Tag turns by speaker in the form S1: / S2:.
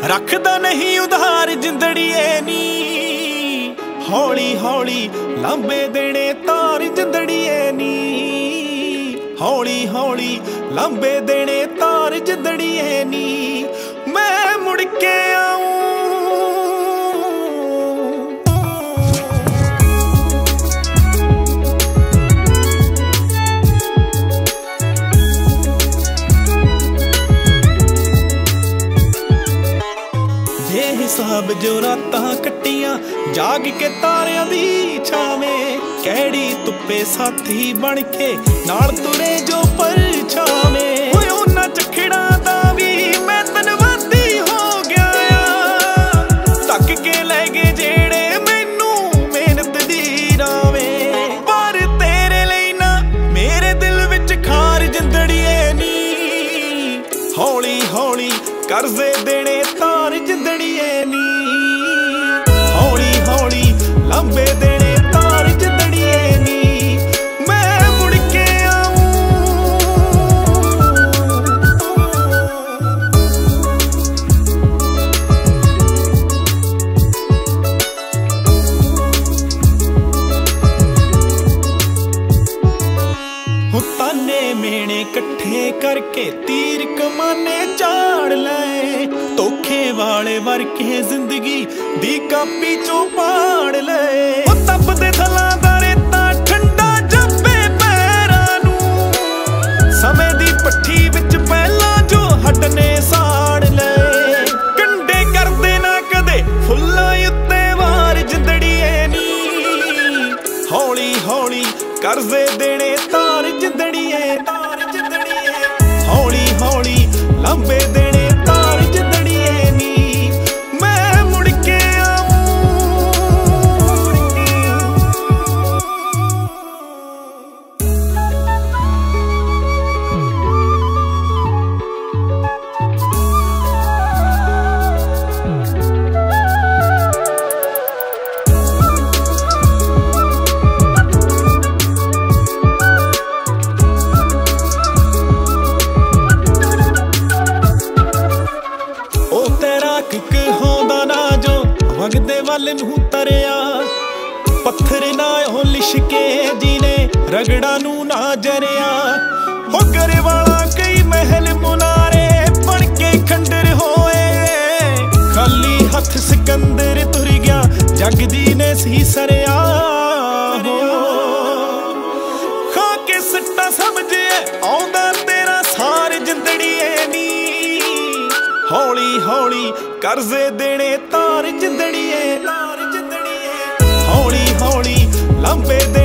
S1: ਰੱਖਦਾ ਨਹੀਂ ਉਧਾਰ ਜਿੰਦੜੀਏ ਨੀ। ਹੌਲੀ ਹੌਲੀ ਲਾਂਬੇ ਦੇਣੇ ਤਾਰ ਜਿੰਦੜੀਏ ਨੀ। ਹੌਲੀ ਹੌਲੀ ਲਾਂਬੇ ਦੇਣੇ ਤਾਰ ਜਿੰਦੜੀਏ ਨੀ। ਮੈਂ ਮੁੜ ਕੇ ਆਊਂ ਬੇਹਿਸਾਬ ਜੋ ਰਾਤਾਂ ਕੱਟੀਆਂ ਜਾਗ ਕੇ ਤਾਰਿਆਂ ਦੀ ਛਾਵੇਂ। ਕਿਹੜੀ ਧੁੱਪੇ ਸਾਥੀ ਬਣ ਕੇ ਨਾਲ ਤੁਰੇ ਜੋ ਪਰਛਾਵੇਂ। ਓਏ ਉਹਨਾਂ ਝਖੜਾਂ ਦਾ ਵੀ ਮੈਂ ਧੰਨਵਾਦੀ ਹੋ ਗਿਆ ਆ। ਤੱਕ ਕੇ ਲੈ ਗਏ ਜਿਹੜੇ ਮੈਨੂੰ ਮਿਹਨਤ ਦੀ ਰਾਵੇਂ। ਪਰ ਤੇਰੇ ਲਈ ਨਾ ਮੇਰੇ ਦਿਲ ਵਿੱਚ ਖਾਰ ਜਿੰਦੜੀਏ ਨੀ। ਹੌਲੀ ਹੌਲੀ ਕਰਜ਼ੇ ਦੇਣੇ ਤਾਰ ਜਿੰਦੜੀਏ ਨੀ। ਹੌਲੀ ਹੌਲੀ ਲਾਂਬੇ ਦੇਣੇ ਤਾਰ ਜਿੰਦੜੀਏ ਨੀ। ਮੈਂ ਮੁੜ ਕੇ ਆਊਂ ਹੋ ਤਾਨੇ ਮੇਣੇ ਇਕੱਠੇ ਕਰਕੇ ਤੀਰ ਕਮਾਨੇ ਝਾੜ ਲਏ। ਧੋਖੇ ਵਾਲੇ ਵਰਕੇ ਜ਼ਿੰਦਗੀ ਦੀ ਕਾਪੀ ਚੋਂ ਪਾੜ ਲਏ। ਉਹ ਤਪਦੇ ਥਲਾਂ ਦਾ ਰੇਤਾ ਠੰਡਾ ਜੱਬੇ ਪੈਰਾਂ ਨੂੰ। ਸਮੇਂ ਦੀ ਭੱਠੀ ਵਿੱਚ ਪਹਿਲਾਂ ਜੋ ਹੱਡ ਨੇ ਸਾੜ ਲਏ। ਕੰਡੇ ਕਰਦੇ ਨਾ ਕਦੇ ਫੁੱਲਾਂ ਉੱਤੇ ਵਾਰ ਜਿੰਦੜੀਏ ਨੀ। ਹੌਲੀ ਹੌਲੀ ਕਰਜ਼ੇ ਦੇਣੇ ਤਾਰ ਜਿੰਦੜੀਏ ਤਾਰ ਜਿੰਦੜੀਏ। ਹੌਲੀ ਹੌਲੀ ਲਾਂਬੇ ਦੇਣੇ ਤਾਰ ਜਿੰਦੜੀਏ ਨੀ। ਮੈਂ ਮੁੜ ਕੇ ਆਊਂ ਕਹਾਉਂਦਾ ਨਾ ਜੋ ਵਗਦੇ ਵੱਲ ਨੂੰ ਤਰਿਆ। ਪੱਥਰ ਨਾ ਉਹ ਲਿਸ਼ਕੇ ਜਿਹਨੇ ਰਗੜਾ ਨੂੰ ਨਾ ਜਰਿਆ। ਹੋ ਗਰੇ ਵਾਲਾ ਕਈ ਮਹਿਲ ਮੁਨਾਰੇ ਬਣ ਕੇ ਖੰਡਰ ਹੋਏ। ਖਾਲੀ ਹੱਥ ਸਿਕੰਦਰ ਤੁਰ ਗਿਆ ਜੱਗ ਜੀ ਨੇ ਸੀ ਸਰਿਆ। ਖਾ ਕੇ ਸਿੱਟਾ ਸਮਝੇ ਆਉਂਦਾ ਤੇਰਾ ਸਾਰ ਜਿੰਦੜੀਏ ਨੀ। ਹੌਲੀ ਹੌਲੀ ਕਰਜ਼ੇ ਦੇਣੇ ਤਾਰ ਜਿੰਦੜੀਏ ਤਾਰ ਜਿੰਦੜੀਏ। ਹੌਲੀ ਹੌਲੀ ਲਾਂਬੇ